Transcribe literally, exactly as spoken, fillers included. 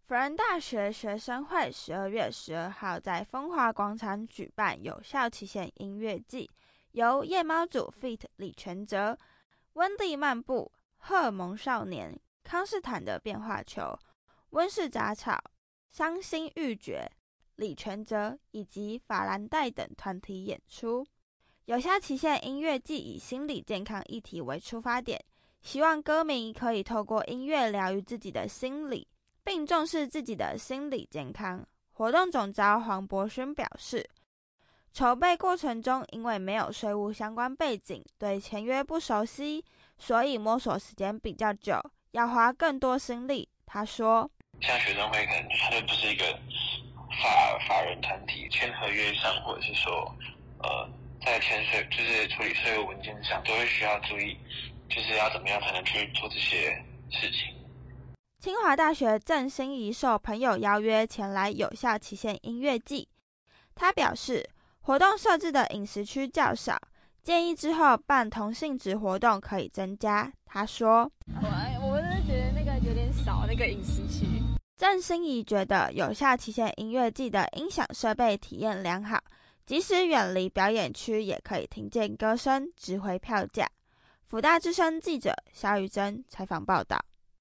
辅仁大学学生会十二月十二号在风华广场举办有效期限音乐季，由夜猫组 feat. 李全哲、温蒂漫步、荷尔蒙少年、康士坦的变化球、温室杂草、伤心欲绝、李全哲以及法兰黛等团体演出。有效期限音乐季以心理健康议题为出发点，希望歌迷可以透过音乐疗愈自己的心理，并重视自己的心理健康。活动总召黄博勋表示，筹备过程中因为没有税务相关背景，对签约不熟悉，所以摸索时间比较久，要花更多心力。他说， 像学生会可能它就不是一个法法人团体，签合约上或者是说呃在签税就是处理税务文件上都会需要注意，就是要怎么样才能去做这些事情。 清华大学郑欣宜受朋友邀约前来有效期限音乐季，他表示活动设置的饮食区较少，建议之后办同性质活动可以增加。他说， 我我是觉得那个有点少，那个饮食区。 郑欣宜觉得有效期限音乐季的音响设备体验良好，即使远离表演区也可以听见歌声，值回票价。辅大之声记者肖玉珍采访报道。